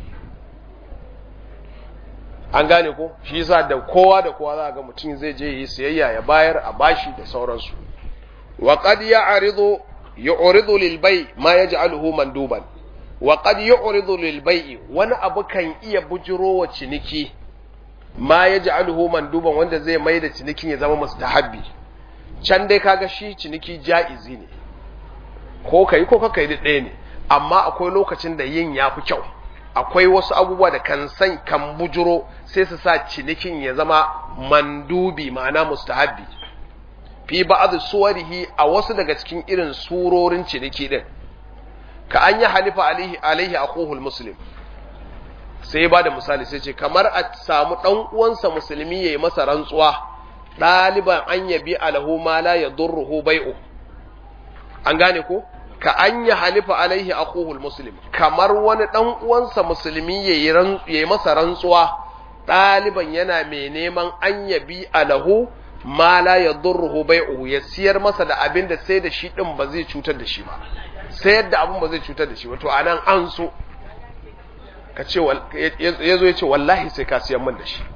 An gane ko? Shi yasa da kowa za ga mutum zai je yi siyayya ya bayar a bashi da sauransu. Wa qad yu'ridu lil bay' ma yaj'aluhu manduban. Wa qad yu'ridu lil bay' wani abu kan iya bujirowa ciniki ma yaj'aluhu manduban, wanda zai mai da cinikin ya zama mustahabbi. Can dai kaga shi ciniki ja'izi ne, ko kai ko ka kai ɗaya ne, amma akwai lokacin da yin yafi kyau. Akwai wasu abubuwa da kan bujuro sai su sa cinikin ya zama mandubi, ma'ana mustahabbi. fi ba'd suwarihi a wasu daga cikin irin surorin ciniki din ka an yi halifa alaihi akuhul muslim sai ba da misali sai ce kamar a samu dan uwansa musulmi yayi masa rantsuwa daliban an yabi alahu ma la yadurruhu bai'u an gane ko ka an yi halifa alaihi akuhul muslim kamar wani dan uwansa musulmi yayi masa rantsuwa daliban yana mai neman an yabi alahu ma la yadurruhu bai'u ya siyar masa da abin da sai da shi din ba zai cutar da shi ba sayar da abin ba zai cutar da shi ba to anan an so ka ce yazo ya ce wallahi sai ka siyan min da shi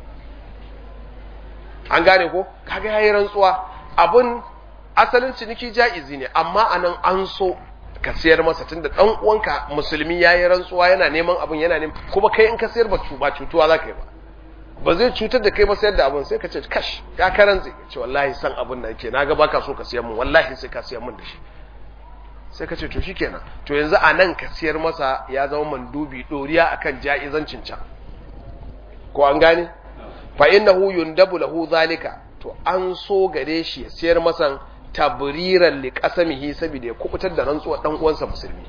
an gane ko kaga yayi rantsuwa abun asalin ciniki jaizi ne amma anan an so ka sayar masa tunda dan uwanka musulmi yayi rantsuwa yana neman abun yana neman kuma kai in ka sayar ba cutuwa zaka yi ba zai cutar da kai ba sayar da abun sai ka ce kash ya karantsi ce wallahi san abun da yake naga baka so ka sayar min wallahi sai ka sayar min da shi sai ka ce to shikenan to yanzu anan ka sayar masa ya zama mandubi doriya akan jaizancin can ko an gane fa innahu yundabu lahu zalika to an so gare shi ya sayar masa tabriran li qasamihi saboda ya kubutar da rantsuwar dan uwansa musulmi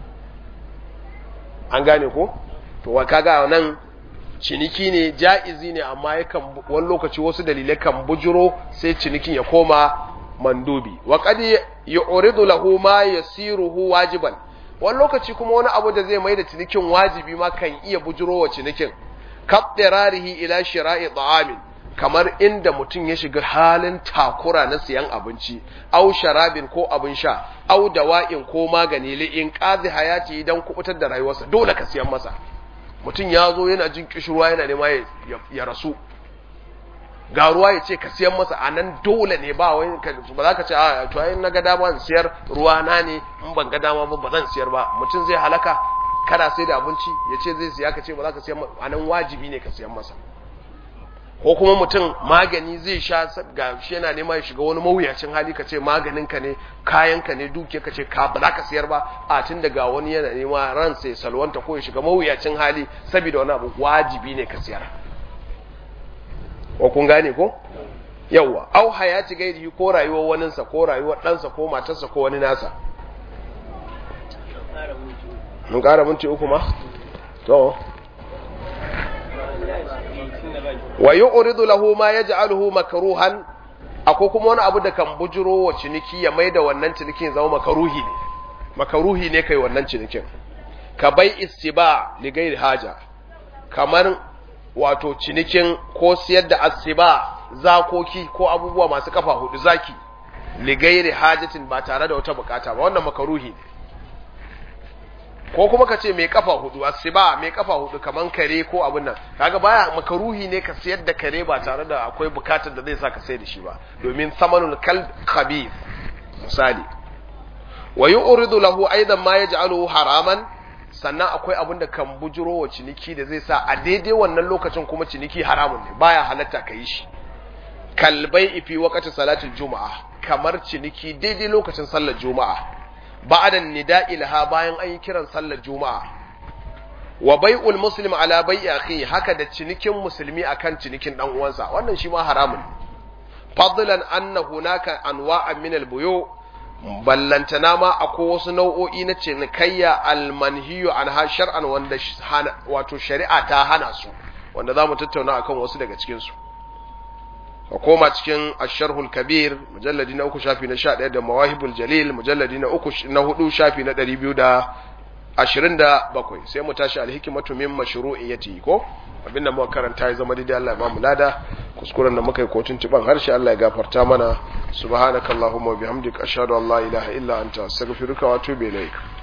an gane ko to wa kaga nan ciniki ne jaizi ne amma yakan wani lokaci wasu dalilai kan bujuro sai cinikin ya koma mandubi wa qad yu'ridu lahu ma yasiruhu wajiban wani lokaci kuma wani abu da zai mai da cinikin wajibi ma kan iya bujuro wa cinikin kabdirarihi ila shira'i ta'amin kamar inda mutum ya shiga halin takura na siyan abinci au sharabin ko abin sha au dawa'in ko magani li in qazi hayati idan kubutar da rayuwarsa dole ka siyan masa mutum ya zo yana jin kishirwa yana nema ya rasu ga ruwa ya ce ka siyan masa anan dole ne ba wai ba za ka ce a to ai na ga dama in siyar ruwa na ne in ban ga dama ba zan siyar ba mutum zai halaka kana sai da abinci ya ce zai siya ka ce ba za ka siyan masa anan wajibi ne ka siyan masa ko kuma mutum magani zai sha ga shi yana nema ya shiga wani mawuyacin hali ka ce maganinka ne kayanka ne duke ka ce ba za ka siyar ba a tun daga wani yana nema ransa ya salwanta ko ya shiga mawuyacin hali saboda wani abu wajibi ne ka siyar ko kun gane ko yawa au hayati gairi ko rayuwar waninsa ko rayuwar ɗansa ko matarsa ko wani nasa mun ƙara minti uku ma to wa yu'ridu lahu ma yaj'aluhu makruhan akwai kuma wani abu da kan bujuro wa ciniki ya maida wannan cinikin zama makaruhi ne kai wannan cinikin ka bai istiba li gairi haja kamar wato cinikin ko siyar da asiba zakoki ko abubuwa masu kafa hudu zaki li gairi hajatin ba tare da wata bukata ba wannan makaruhi ne ko kuma ka ce mai kafa hudu asiba mai kafa hudu kaman kare ko abin nan kaga baya makaruhi ne ka siyar da kare ba tare da akwai bukatar da zai sa ka sai da shi ba domin samanul kalb khabith misali wa yu'ridu lahu aidan ma yaj'aluhu haraman sannan akwai abin da kan bujuro wa ciniki da zai sa a daidai wannan lokacin kuma ciniki haramun ne baya halatta ka yi shi kalbai fi waqti salatul juma'a kamar ciniki daidai lokacin sallar juma'a ba'da nida'i laha bayan an yi kiran sallar juma'a wa bai'ul muslim ala bai'i akhi haka da cinikin musulmi akan cinikin dan uwansa wannan shi ma haramun fadlan anna hunaka anwa'an min al-buyu ballantana ma akwai wasu nau'o'i na cinikayya al-manhiyu anha shar'an wanda wato shari'a ta hana su wanda zamu tattauna akan wasu daga cikin su ka koma cikin asharhul kabir mujalladi na 3 shafi na 11 da mawahibul jalil mujalladi na 3 na 4 shafi na 227 sai mu tashi alhikmatu min mashru'iyyati ko abinda muka karanta ya zama daidai Allah ya ba mu lada kuskuren da muka yi kotun tiban harshe Allah ya gafarta mana subhanakallahumma wa bihamdika ashhadu an la ilaha illa anta astaghfiruka wa atubu ilaik